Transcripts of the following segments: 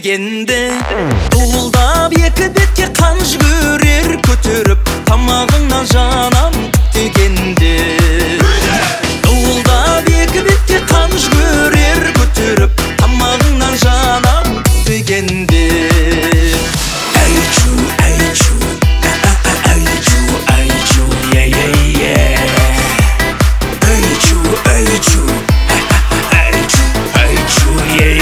дегенде дуылдап екі бетке қан жүгірер көтеріп тамағыңнан жанам дегенде дуылдап екі бетке қан жүгірер көтеріп тамағыңнан жанам дегенде Айчу, айчу, айчу, айчу, айчу, айчу, айчу,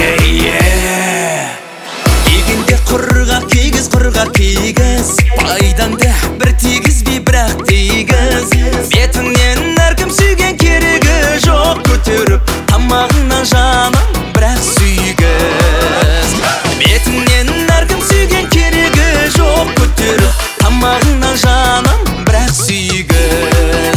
егенде құрғақ кигіз пайдаңды бір тигізбей бірақ тигіз бетіңнен әркім сүйген керегі жоқ көтеріп тамағыңнан жаным бірақ сүйгіз бетіңнен әркім сүйген керегі жоқ көтеріп тамағыңнан жаным бірақ сүйгіз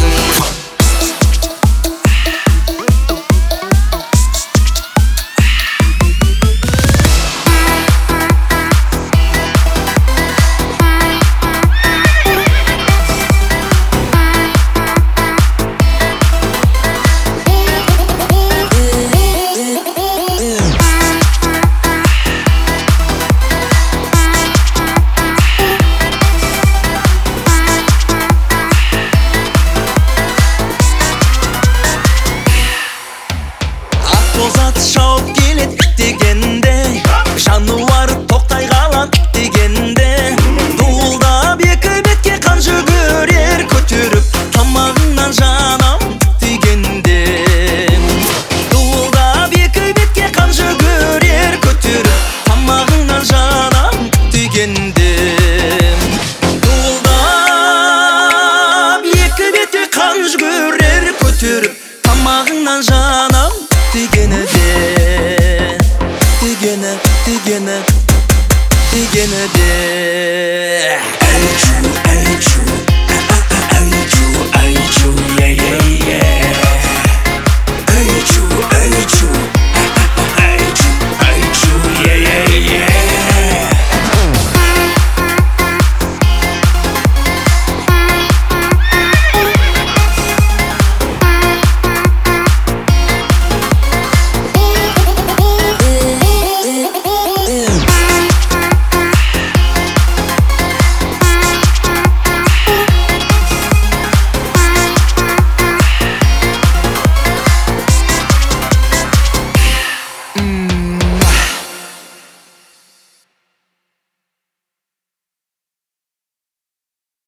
Тозат шауып келет дегенде жануар тоқтай қалат дегенде дуылдап екі бетке қан жүгірер көтеріп тамағыңнан жанам дегенде дуылдап екі бетке қан жүгірер көтеріп тамағыңнан жанам дегенде дуылдап екі бетке қан жүгірер көтеріп тамағыңнан жанам дегені де